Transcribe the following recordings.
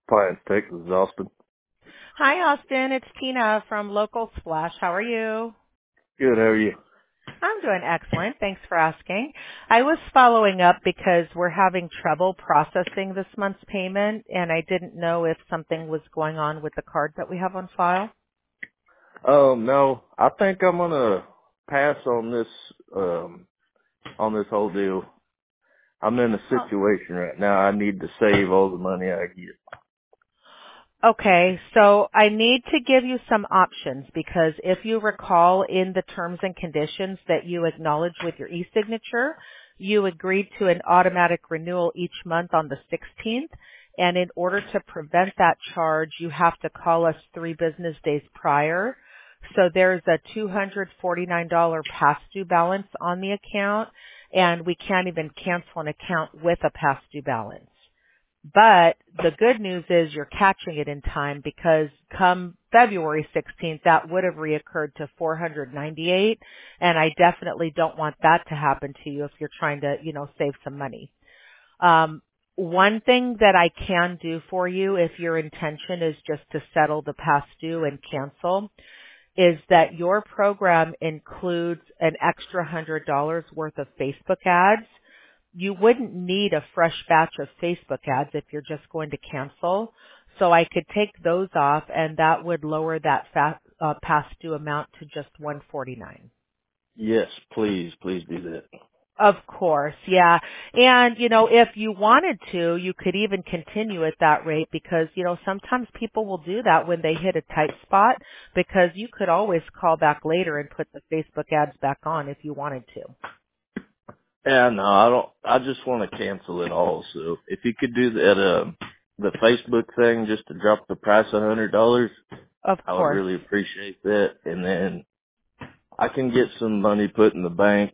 Pines, Texas, Austin. Hi, Austin. It's Tina from Local Splash. How are you? Good, how are you? I'm doing excellent. Thanks for asking. I was following up because we're having trouble processing this month's payment, and I didn't know if something was going on with the card that we have on file. No, I think I'm gonna pass on this whole deal. I'm in a Oh. situation right now. I need to save all the money I get. Okay, so I need to give you some options because if you recall in the terms and conditions that you acknowledge with your e-signature, you agreed to an automatic renewal each month on the 16th. And in order to prevent that charge, you have to call us 3 business days prior. So there's a $249 past due balance on the account, and we can't even cancel an account with a past due balance. But the good news is you're catching it in time because come February 16th, that would have reoccurred to 498, and I definitely don't want that to happen to you if you're trying to, save some money. One thing that I can do for you if your intention is just to settle the past due and cancel is that your program includes an extra $100 worth of Facebook ads. You wouldn't need a fresh batch of Facebook ads if you're just going to cancel. So I could take those off and that would lower that past due amount to just $149. Yes, please do that. Of course, yeah. And, if you wanted to, you could even continue at that rate because, sometimes people will do that when they hit a tight spot because you could always call back later and put the Facebook ads back on if you wanted to. Yeah, no, I don't. I just want to cancel it all. So if you could do that, the Facebook thing, just to drop the price $100, Of I would course. really appreciate that. And then I can get some money put in the bank.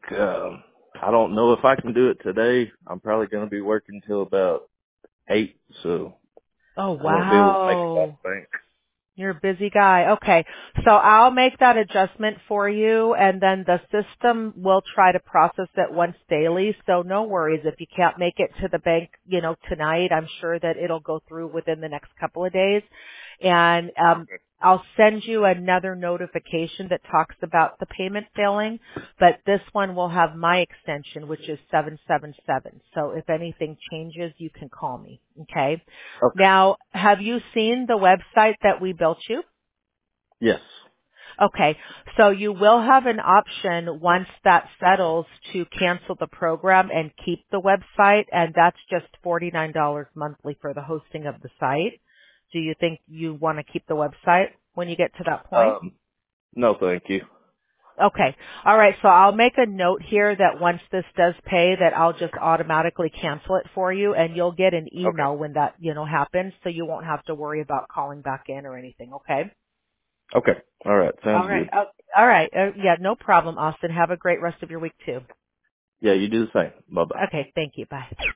I don't know if I can do it today. I'm probably going to be working till about 8, so Oh, I won't be able to make it out wow. of the bank. You're a busy guy. Okay. So I'll make that adjustment for you and then the system will try to process it once daily. So no worries if you can't make it to the bank, tonight. I'm sure that it'll go through within the next couple of days. And I'll send you another notification that talks about the payment failing, but this one will have my extension, which is 777. So if anything changes, you can call me. Okay. Okay. Now, have you seen the website that we built you? Yes. Okay, so you will have an option once that settles to cancel the program and keep the website, and that's just $49 monthly for the hosting of the site. Do you think you want to keep the website when you get to that point? No, thank you. Okay. All right. So I'll make a note here that once this does pay that I'll just automatically cancel it for you and you'll get an Okay. email when that, happens so you won't have to worry about calling back in or anything. Okay. Okay. All right. All Sounds right. good. All right. Yeah, no problem, Austin. Have a great rest of your week too. Yeah, you do the same. Bye bye. Okay. Thank you. Bye.